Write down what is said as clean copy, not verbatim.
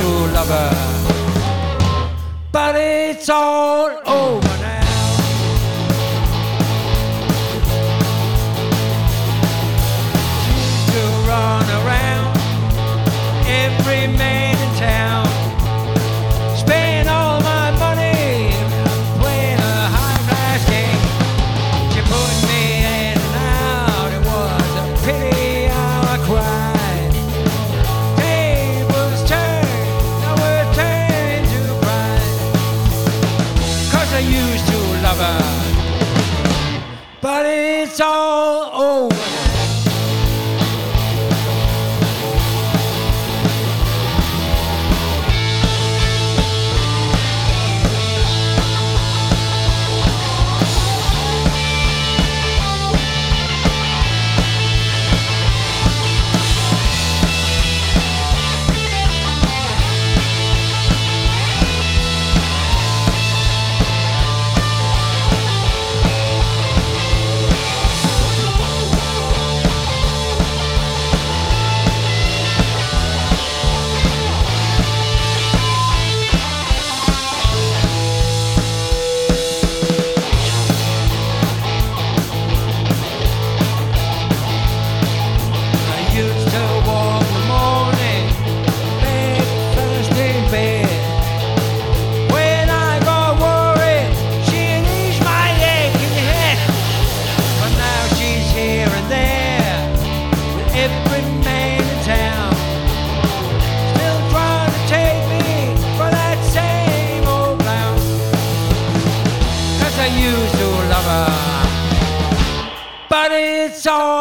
love her, but it's all over now. Used to run around every man in town, spend all my money playing a high-class game. She put me in and out, it was a pity how I cried. Tables turned, now we're turning to pride. 'Cause I used to love her, but it's all over now. Used to walk the morning, breakfast in bed. When I got worried, she'd ease my aching head. But now she's here and there, with every man in town, still trying to take me for that same old clown. 'Cause I used to love her, but it's all